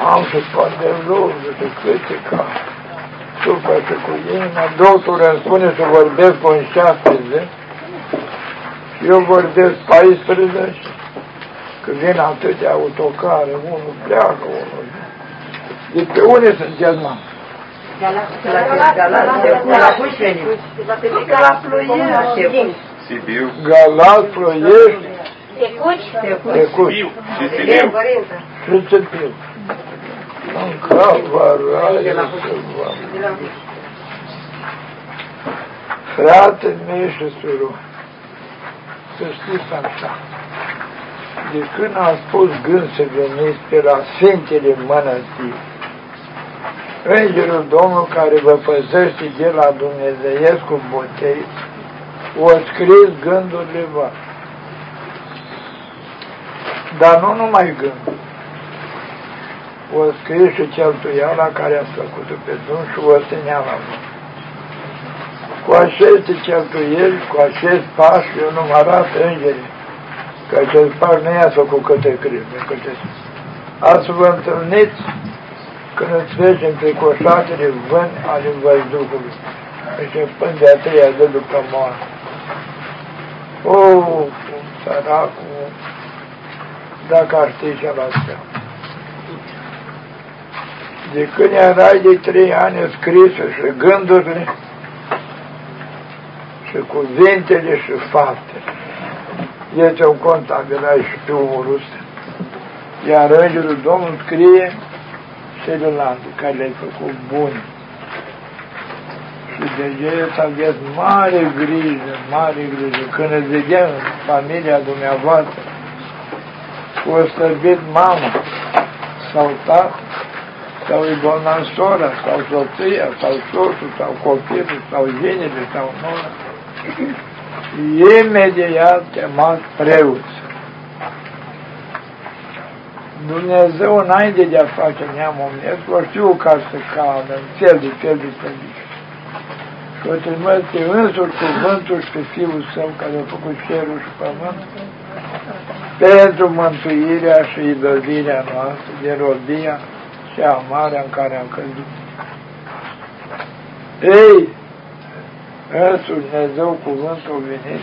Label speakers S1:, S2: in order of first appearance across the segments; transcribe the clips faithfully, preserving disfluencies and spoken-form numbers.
S1: am să spandem lucruri de câte ca după ce cu ei, doctorul îmi spune să vorbesc cu un șaptezeci, eu vorbesc paisprezece, că vin atâtea autocare, unul pleacă, unul... De pe unde sunteți, mă?
S2: Sibiu.
S1: Galați, Ploiești,
S3: Tecuci?
S1: Tecuci.
S2: Și Sibiu.
S1: Și Sibiu. În Calvaraie să vă... Frate mei și surori, să știți așa, de când am spus gând să veniți pe la Sfintele Mănăstiri, Îngerul Domnul care vă păzește de la Dumnezeiescul botei, o scris gândurile voastre. Dar nu numai gânduri. O scris și cheltuiala care a făcut-o pe Dumnezeu și o seneala mea. Cu aceste cheltuieli, cu acest pași, eu nu mă arată îngerii, că acest pași nu i-a făcut câte crime, câte... Ați vă întâlniți când îți trecem pe coșatele vâni ale văzduhului, începând de a treia de după moarte. O, săracul, dacă ar ști ce la seama. De când erai de trei ani scrisă și gândurile, și cuvintele și faptele. Este un contabilaj și pe omul ăsta. Iar Îngerul Domnului scrie celelalte care le-ai făcut bune. Și de aceea să aveți mare grijă, mare grijă. Când îți vedem familia dumneavoastră, o slăbit mama, sau tată, sau e bolnav sora, sau soția, sau soțul, sau copilul, sau genele, sau nora, imediat chemați preoți. Dumnezeu, înainte de a face neam omenesc, o știu ca să cadă în fel de fel de condiții. Și o trimis pe însuși cuvântul și pe Fiul Său, care a făcut cerul și pământul, pentru mântuirea și izbăvirea noastră de robia și amarea în care am căzut. Ei, însuși Dumnezeu cuvântul venit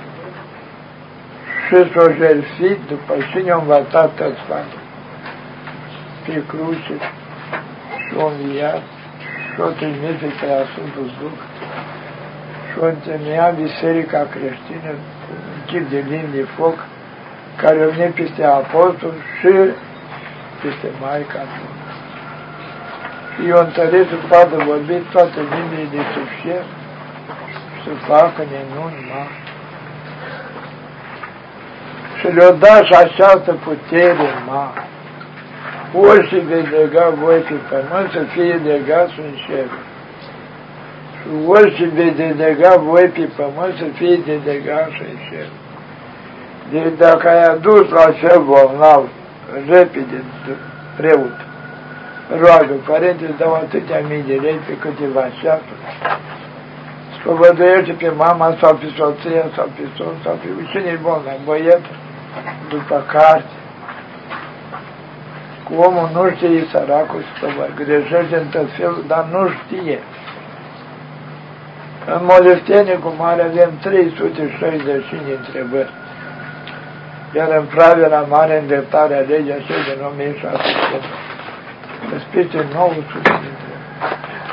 S1: și s-o jertfit după cine a învățat tățoare pe cruce și o înviat și o trimis pe Sfântul Duh și o întemeia biserica creștină cu un chip de limbi de foc care o vine peste apostol și peste Maica Domnului. Și i-o întăresc să poată vorbi toate limbile de sub cer și să facă minuni mari. Și le-o da și această putere mare. Orice veți lega voi pe pământ să fie legați în cer. Și orice veți lega voi pe pământ să fie delegați în cer. Deci dacă ai adus la acel bolnav repede preot, roagă, Părinte, îți dau atâtea mii de lei pe câteva ceasuri, spăvăduiește pe mama sau pe soția sau pe soț sau pe cine-i bolnav, băiet, după carte. Cu omul nu știe săracul să greșește în tot felul, dar nu știe. În Molestenie cu mare avem trei sute șaizeci și cinci de întrebări. Iar în Pravila Mare, îndreptarea legii așa din o mie șase sute. Peste nouă sute de întrebări.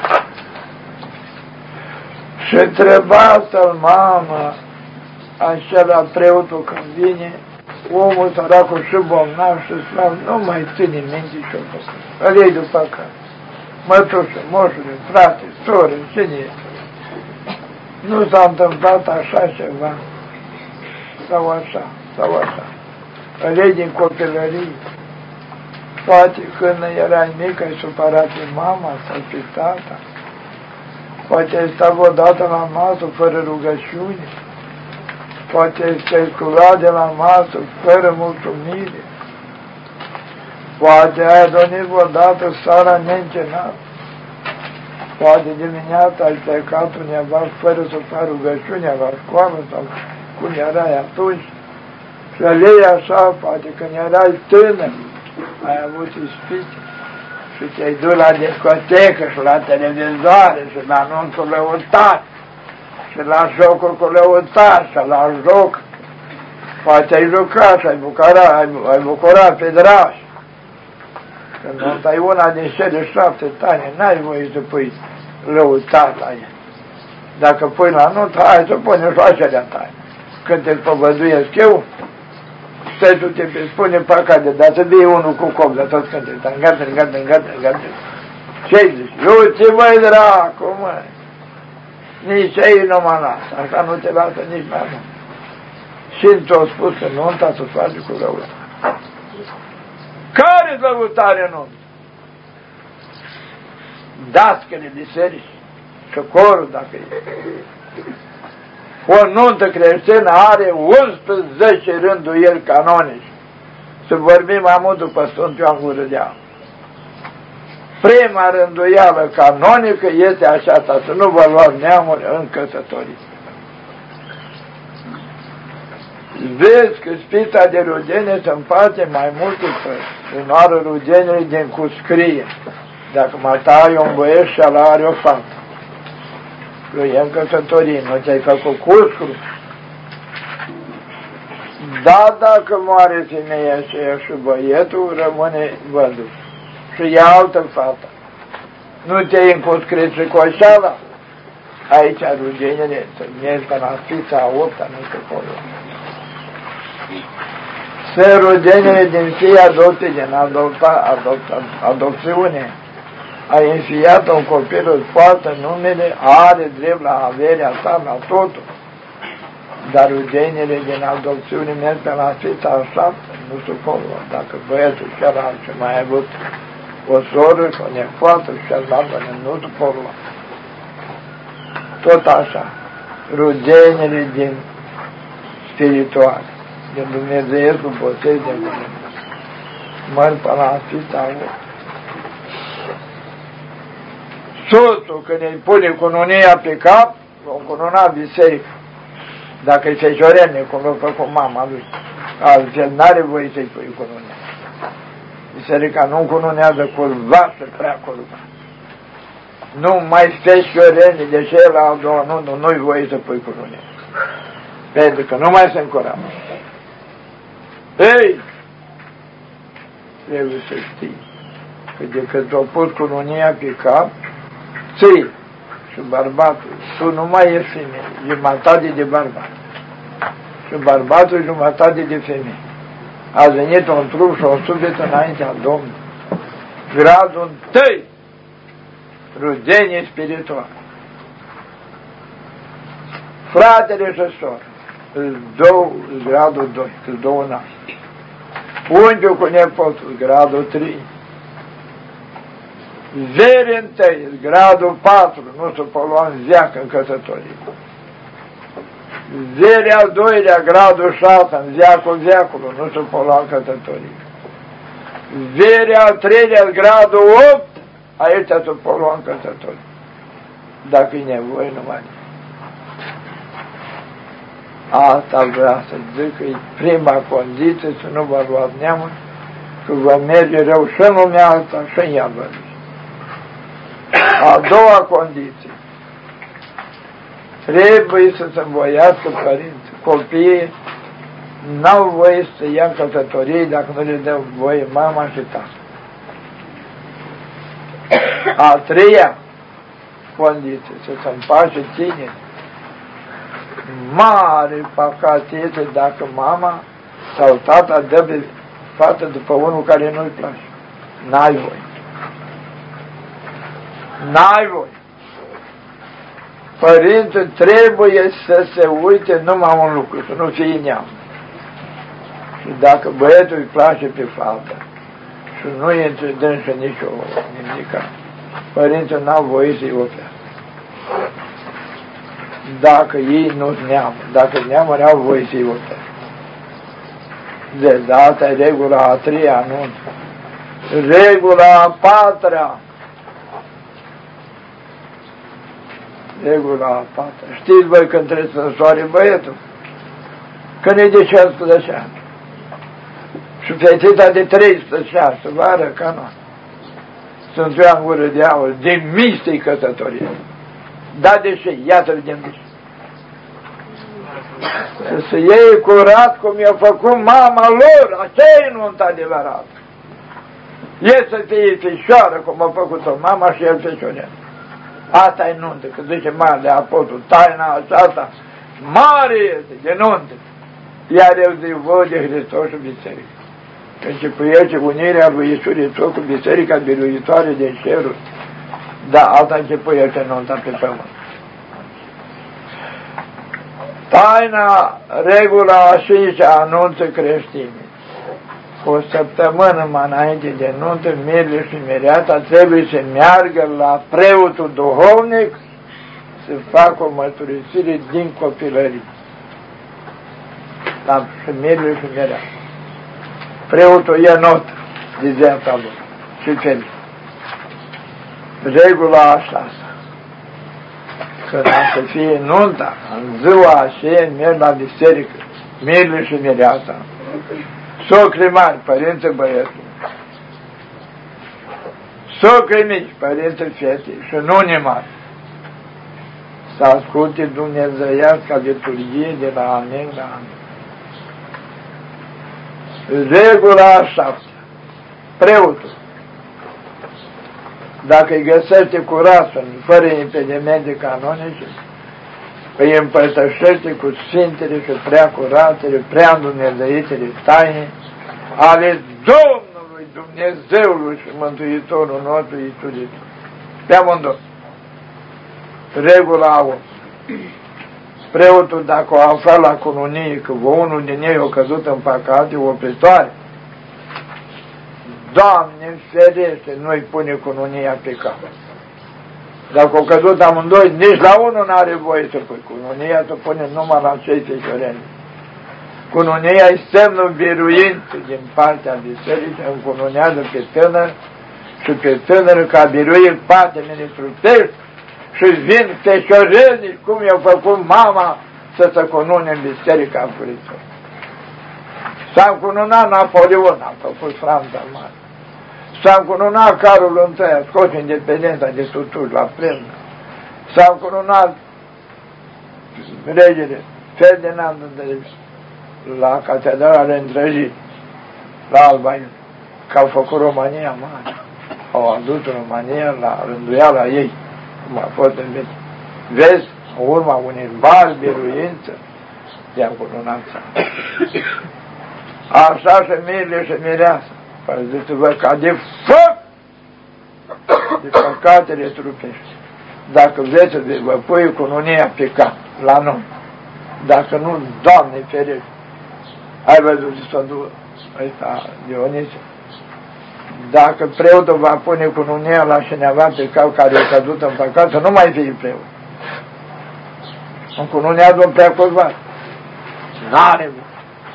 S1: Și întrebați-l, mamă, acela preotul când vine, omul săracul și bolnav și slav, nu mai ține minte ce-o făcut. Îl iei după acasă. Mătușă, moșule, frate, soră, cine e? Nu s-a întâmplat așa ceva, sau așa, sau așa. Îl iei din copilărie. Poate când erai mic ai supărat pe mama sau pe tata. Poate ai stat odată la masă fără rugăciune. Poate ai stai sculat de la masă fără mulțumire. Poate ai adormit odată seara neîncenat. Poate dimineața ai plecat undeva fără să faci rugăciunea la școală sau cum erai atunci. Și lei așa, poate când erai tânăr, ai avut ispite. și te-ai dus la discotecă și la televizoare și la anunțul lăutar și la jocuri cu lăutar și la joc. Poate ai jucat și ai bucurat, ai, ai bucurat pe dragi. Când nu ai una din cele șapte tane, n-ai voie să pui lăutar la ea. Dacă pui la nuntă, hai să pune și acelea tale. Când te povăduiesc eu, stai tu te spune păcate, dar să vii unul cu cop, dar tot când te îngată, îngată, îngată, îngată. Ce-i zici? Eu ce măi dracu, măi! Nici ei nu mă lasă, așa nu te lasă nici mai mult. Și ți-au spus că nunta să face cu lăutar. Care-s lăutare nuntă? Dascăle biserici și corul, dacă e. O nuntă creștină are unsprezece rânduieli canonici. Să vorbim mai mult după Sfântul Ioan Gură de Aur. Prima rânduială canonică este aceasta, să nu vă luați neamuri în căsătorie. Vezi că spița de rugenie se împarte mai multe părți. Unoară rugeniile din cuscrie. Dacă mata ai un băieț și ala are o fată. Eu e în căsătorie, nu ți-ai făcut cuscru? Da, dacă moare femeia aceea și băietul, rămâne văduv. Și ia altă fată. Nu te-ai încuscrit și coșeala? Aici rugeniile se merg pe la spița a opta, nu se acolo. Sunt rugeniile din fii adopte, din adopta, adopta, adopțiune. Ai înfiat un copil, îți poartă numele, are drept la averea ta, la totul. Dar rugeniile din adopțiune merg pe la fița a șapte, nu se acolo. Dacă băietul celălalt ce mai a avut o soră și o nepoată și celălalt nu se acolo. Tot așa, rugeniile din spirituale, din Dumnezeiescul botez de mână, mări pe la fița a opt. Soțul, când îi pune cununia pe cap, o cununa biserică. Dacă îi feciorene, cum l-a făcut mama lui, altfel n-are voie să-i pui cununia. Biserica nu cununează curva și prea curva. Nu mai feciorene, de ce la al doua, nu, nu, nu-i voie să pui cununia. Pentru că nu mai se încurajă. Ei! Trebuie să știi că de când ți-au pus cununia pe cap, ții și bărbatul, tu nu mai ești femeie, jumătate de bărbat. Și bărbatul jumătate de femeie. A venit un trup și un suflet înaintea Domnului. Gradul întâi, rugenie spirituală. Fratele și soră, două, gradul doi, îți două naști. Unchiul cu nepotul, gradul trei. Veri întâi, gradul patru, nu se polua în zeacă în căsătorie. Veri al doilea, gradul șase, în zeacul zeacului, nu se polua în căsătorie. Veri al treilea, gradul opt, aici se polua în căsătorie. Dacă e nevoie, numai. Asta vrea să zic că e prima condiție să nu vă luați neamul, că vă merge rău și în lumea asta și în ea vă. A doua condiție. Trebuie să se învoiască părinți. Copiii n-au voie să ia în căsătorie dacă nu le dă voie mama și tata. A treia condiție, să se împace tineri. Mare păcat este dacă mama sau tata dă pe fată după unul care nu-i place. N-ai voie. N-ai voie. Părinții trebuie să se uite numai un lucru, să nu fie neam. Și dacă băietul îi place pe fată și nu e între dânsă nicio nimica, părinții n-au voie să-i ofere. Dacă ei nu-s neam, dacă neamuri au voie să-i ofere. Deci, asta e regula a treia, nu? Regula a patra. Regula a patra. Știți voi când trebuie să soare băietul? Când e de șaisprezece ani. Și fetița de treisprezece ani, să vară ca noi. sunt eu în gură de aur, de mistei căsătorie. Da, de ce? Iată vedem de ce. Să se iei curat cum i-a făcut mama lor, așa e nunta adevărată. E să fie fișoară cum a făcut-o mama și el fișorel. Asta e nuntă, că zice Marele Apostol, taina aceasta mare este de nuntă. Iar eu zic, voi de Hristos și biserică. Începuiește unirea lui Iisus Hristos cu biserica biruitoare de ceruri. Da, asta începuiește nunta pe pământ. Taina, regula a cincea anunță creștinii. Cu o săptămână mai înainte de nuntă, mirele și mireata trebuie să meargă la preotul duhovnic să facă o mărturisire din copilărie. La mirele și mireata. Preotul ia notă de viața lui și fel. Regula așa. Când am să fie nunta, în ziua aceea, merg la biserică, mirele și mireata, socri mari, părinții băieții, socri mici, părinții fetei și nuni mari, să asculte dumnezeiasca liturghie de la amin la amin. Regula a șaptea. Preotul, dacă îi găsește curată, fără impedimente canonice, îi împărtășește cu sfintele și prea curatele, prea îndumnezeitele taine ale Domnului Dumnezeului și Mântuitorul nostru Iisus Hristos. Pe amândoi. Regula a unu. Preotul, dacă o afla la cununie că unul din ei a căzut în păcate opritoare, Doamne, ferește, nu-i pune cununia pe cap. Dacă au căzut amândoi, nici la unul n-are voie să pui. Cununia se pune numai la cei fișoreni. Cununia e semnul biruință din partea bisericii, încununează pe tânăr și pe tânăr ca biruit patimile trupești și vin fișorenii cum i-au făcut mama să se cunune în biserica cu Hristos. S-a încununat Napoleon, a făcut Franța Mare. S-a încununat Carol întâi, a scos independența de Tutuș la plenă. S-a încununat regele Ferdinand de la Catedrala de Îndrăjit, la Alba Iulia, că au făcut România mare. Au adus România la rânduiala ei, cum a fost în veci. Vezi, în urma unei mari biruință, i-a încununat țara. Așa și mirile și mireasă. Păziți-vă ca de foc de păcatele trupești. Dacă vreți să vă pui cununia pe cap, la noi. Dacă nu, Doamne ferește. Ai văzut ce s-a dus ăsta Dionisie? Dacă preotul va pune cununia la cineva pe cap care a căzut în păcat, să nu mai fie preot. Încununează un preacurvat. N-are mă.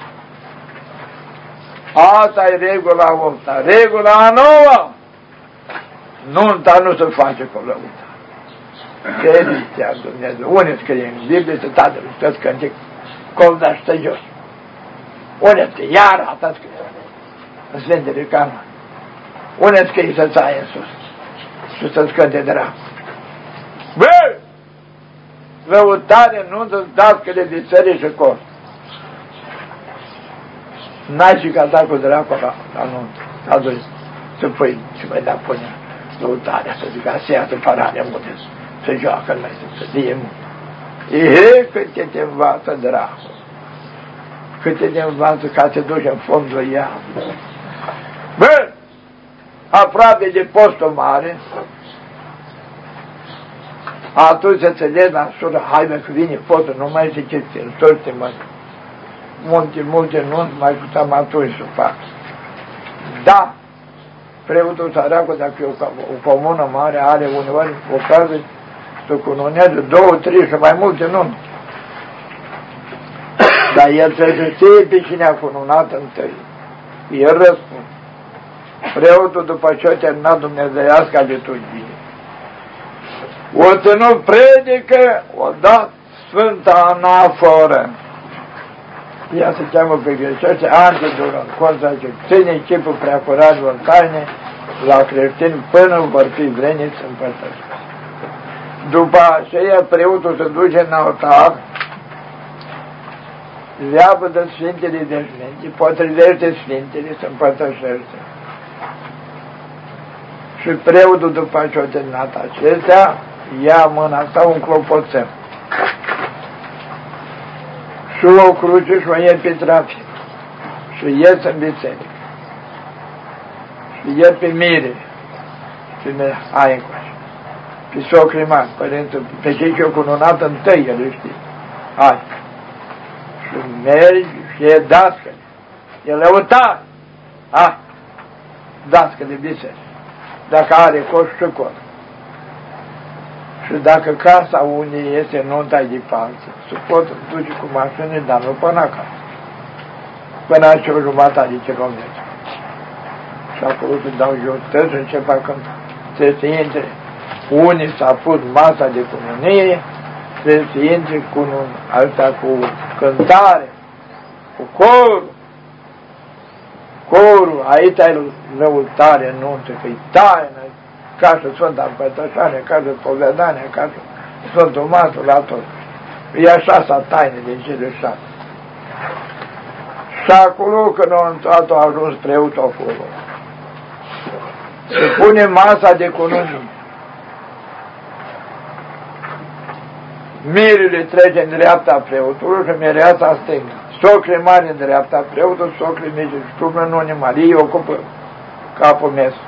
S1: Asta e regula a opta. Regula a noua. Nunta nu se face cu lăuta. Ce zicea Dumnezeu? Unde scrie în Biblie, să Tatălui, să scânte coldași să jos. Unde scrie? Iar asta scrie. În Sfintele Canon. Unde scrie să țaie în sus? Și să scânte dracu. Bă! Lăutare nu să-ți dați de biserici și cost. N-ai și ca cu dracu la, la nuntă. Aduci să pui și mai da pune lăutarea, să zic, aseia să pararea multe, să joacă mai să fie mult. E, câte te învață dracu, câte te învață ca să duci în fondul ea. Bă, aproape de postul mare, atunci să înțelegi la sură, hai mă că vine postul, nu mai zice ce întorte mă. Multe, multe nunți mai puteam atunci să fac. Da, preotul săracul, dacă e o, o comună mare, are uneori ocazii să cununează două, trei și mai multe nunți. Dar el trebuie să știe pe cine a cununat întâi. El răspunde. Preotul, după ce a terminat dumnezeiasca liturghie, o ținut predică, o dat Sfânta Anaforă. ea se cheamă pe greșește Antiduron, contra ce ține chipul preacurat vor taine la creștini până vor fi vreniți în părtăși. După aceea preotul se duce în altar, leapă de Sfintele de Sfinte, potrivește Sfintele, se împărtășește. Și preotul, după ce a terminat acestea, ia mâna sa un clopoțel și o cruce și o ia pe trafic și ies în biserică și ia pe mire și ne ai încoace pe socrii mari, părinții, pe cei ce-au cununat întâi, el știe, hai și mergi și e dascăle, e lăutar, hai, dascăle biserică, dacă are coș și coș. Și dacă casa unii este nunta de departe, se pot duce cu mașini, dar nu până acasă. Până aici o jumătate de kilometri. Și acolo se dau jos, trebuie să începe a cânta. Trebuie să intre, unii s-a pus masa de cununie, trebuie să intre cu, asta, cu cântare, cu corul. Corul, aici ai lăutare, nuntă, că-i taină, ca și Sfânta Împărtășanie, ca și Povedanie, ca și Sfântul Matul, la tot. E așa sa taine din cele șase. Și acolo, când a intrat, a ajuns preotul acolo. Se pune masa de cununie. Mirile trece în dreapta preotului și mireasa în stânga. Socrii mari în dreapta preotul, socrii mici și turnă în unii mari, ei ocupă capul mesului.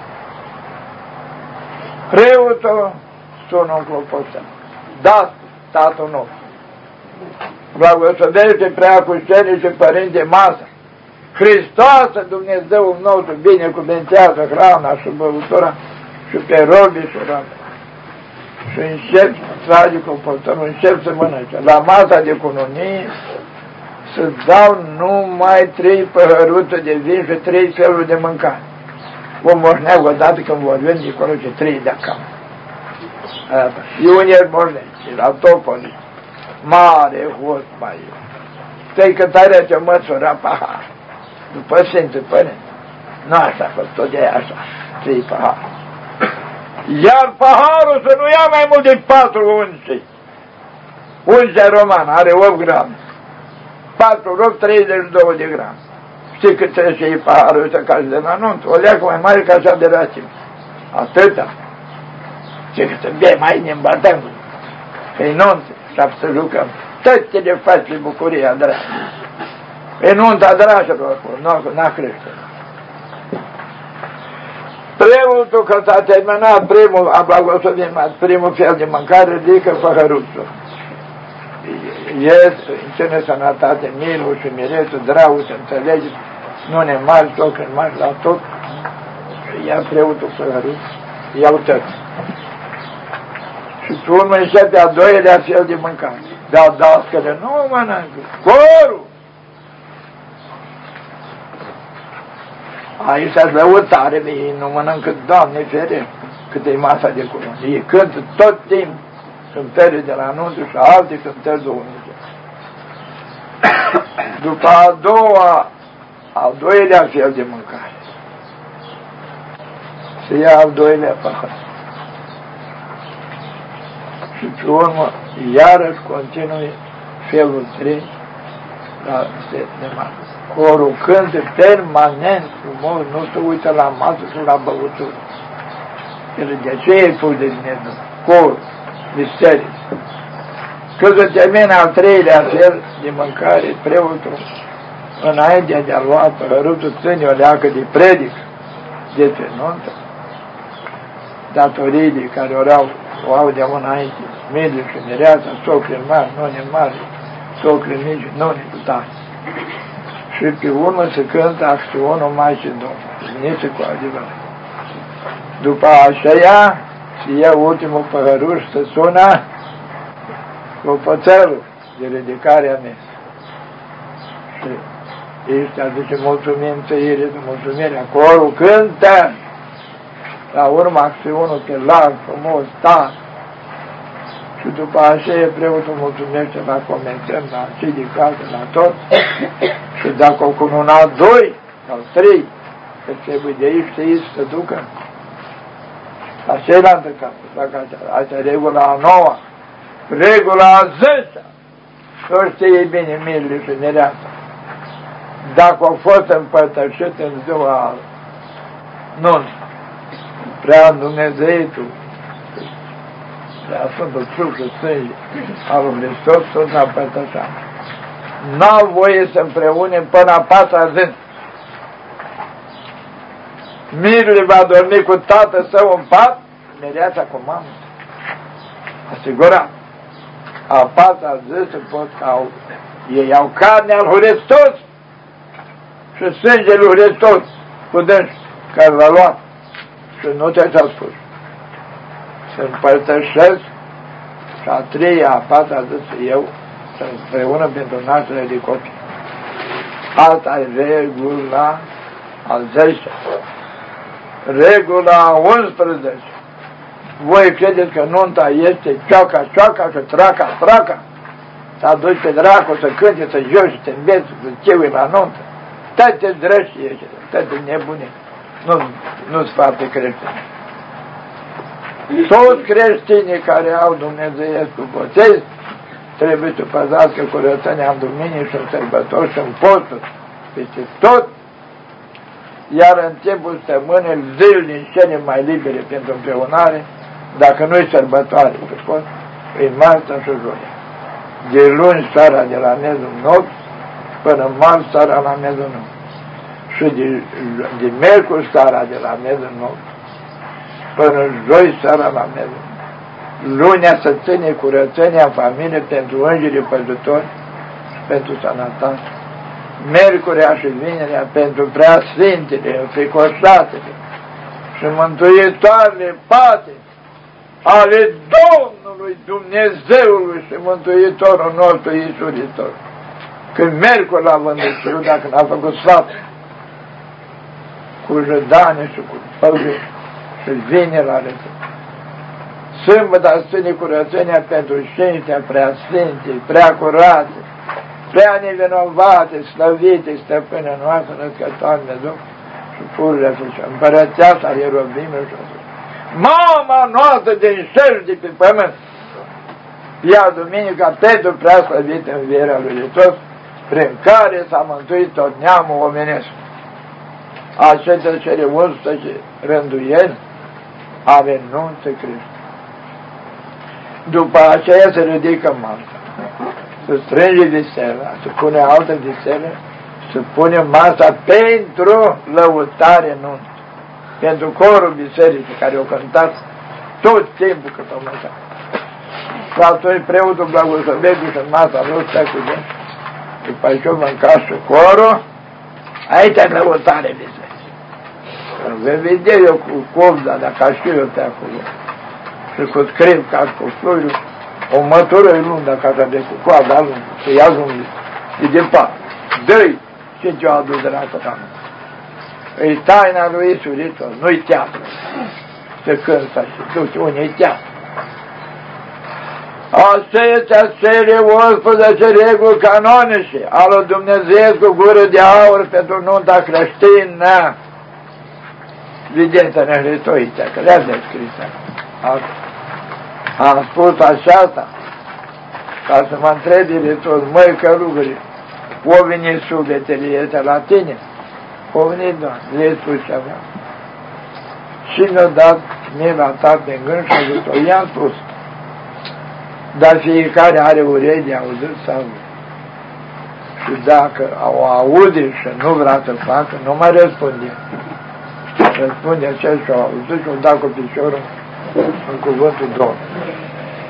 S1: Preotul sună un clopoțel. Da, Tatăl nostru. Blagoslovește Preacuștenii și Părinte Masa. Hristoasă Dumnezeul nostru binecuvântează hrana și băutura și pe robii și robii. Și încep, trage clopoțelul, încep să mănânce. La masa de cununie să dau numai trei păhăruțe de vin și trei feluri de mâncare. Vom moșneagă odată când vorbim de acolo ce trei de acasă. Și unii îl moșnește, și la topoli, mare host mai eu. Stai că tare ce măsura pahar. După Sfântul Părinte. Nu așa, că tot e așa, trei pahar. Iar paharul să nu ia mai mult de patru unțe. Unțea romană are opt grame. patru opt, treizeci și doi de grame. Știi cât trebuie să iei paharul ăsta ca și de la nuntă? O leacă mai mare ca așa de racim. Atâta. Știi că să bei mai ne îmbătăm. Că-i nuntă, să jucăm. Tot ce le faci pe bucuria dragă. E nunta dragilor acolo, n-a creștere. Preotul, că s-a terminat primul, a blagoslovit primul fel de mâncare, ridică păhăruțul. Ies, ține sănătate, milul și miretul, dragul, să înțelegeți, nu ne mari, tot când mari la tot, ia preotul păhăruț, iau tot. Și pe urmă începe a doilea fel de mâncare. Dar dascăle nu mănâncă, corul! Aici se lăutare, ei nu mănâncă, Doamne ferește, cât e masa de cununie. Ei cântă tot timpul cântările de la nuntă și alte cântări duhovnice. După a doua, al doilea fel de mâncare, se ia al doilea pahar. Și pe urmă, iarăși continui felul trei la set de masă. Corul cântă permanent frumos, nu se uită la masă și la băutură. El de aceea e pus de Dumnezeu. Corul, biserică. Când se termină al treilea fel de mâncare, preotul, înainte de a lua păhăruțul, ține o leacă de predică de pe nuntă, datoriile care orau, o au de înainte, mediul și mireasa, socri mari, noni mari, socri mici, noni cu tari. Și pe urmă se cântă acțiunul Maicii Domnului, nici cu adevărat. După aceea se ia ultimul păhăruș, se sună clopoțelul de ridicare a mesei. Și ești aduce mulțumim, tăire de mulțumire, corul cântă, la urmă acțiunul pe larg, frumos, tare. Și după aceea preotul mulțumește la comentăm, la cei de casă, la tot. Și dacă o cununa doi sau trei, că trebuie de aici să iei să ducă, la cealaltă casă, la casă. Asta e regula a noua. Regula a zecea. Toți știi bine mirile și nereasta. Dacă au fost împărtășit în ziua nunții, prea Dumnezeitul, prea Sfântul Trup și Sânge al lui Hristos, tot s-a împărtășat. N-au voie să împreune până a patra zi. Mirele va dormi cu tatăl său în pat, nereața cu mamă. Asigurat. A patra zi se pot ca ei au carne al Hristos și sângele lui Hristos cu dânsi care l-a luat și nu te ți-a spus. Se împărtășesc și a treia, a patra zi eu să împreună pentru nașterea de copii. Asta e regula al zecea. Regula a unsprezece. Voi credeți că nunta este cioaca, cioaca și traca, traca? Să aduci pe dracu să cânte, să joci, să te înveți, să cheui la nuntă. Toate drăști ești, toate nebune. Nu, nu-s foarte creștini. Toți creștinii care au Dumnezeiescul botez trebuie să păzească curățenia în duminie și în sărbători și în posturi, peste tot. Iar în timpul săptămânii, zilnic cele mai libere pentru împreunare, dacă nu-i sărbătoare, e marța și joia. De luni seara de la miezul nopți până marți seara la miezul nopți. Și de, de miercuri seara de la miezul nopți până joi seara la miezul nopți. Lunea să ține curățenia în familie pentru îngerii păzitori și pentru sănătate. Miercurea și vinerea pentru preasfintele, înfricoșatele și mântuitoarele pate ale Domnului Dumnezeului și Mântuitorul nostru Iisus Hristos. Când miercuri la vândăciu, dacă n-a făcut sfat, cu jădane și cu păgâni și vine la rețet. Sâmbătă ține curățenia pentru științea preasfinte, prea curate, prea nevinovate, slăvite, stăpâne noastră, născătoare Dumnezeu și pururea Fișa, împărățeasa ierubimilor și așa. Mama noastră din cer de pe pământ, ea duminica pentru prea slăvită învierea lui Hristos, prin care s-a mântuit tot neamul omenesc. Acestea cele unsprezece rânduieli ale nunții Hristos. După aceea se ridică masa, se strânge visela, se pune altă viselă, se pune masa pentru lăutare nuntă, pentru corul bisericii care o cântat tot timpul cât o mâncat. Și atunci preotul blagoslovește și în masa lui stă cu dâns. După ce o mâncat și corul, aici e lăutare bisericii. Vei vedea eu cu cobza, dacă aș fi eu pe acolo, și cu scrip ca cu fluiul, o mătură lungă ca așa de cu coada lungă, să ia lungă, și de pat. Dă-i ce ce-o adus de la tătamă. E taina lui Iisus Hristos, nu-i teatră. Se cântă și duce, unii teatră. Acestea cele unsprezece reguli canonice ale Dumnezeu cu gură de aur pentru nunta creștină. Vedeți-ne Hristoiția, că le-a descris. Am spus aceasta ca să mă întrebi Hristos, măi călugări, o veni sufletele este la tine? O veni, Doamne, le-ai spus și avea. Și mi-a dat mila ta pe gând și a zis-o, i-am spus, dar fiecare are urechi de auzit sau și dacă o aude și nu vrea să facă, nu mai răspunde. Răspunde acel și-o auzit și-o dat cu piciorul în cuvântul Domnului.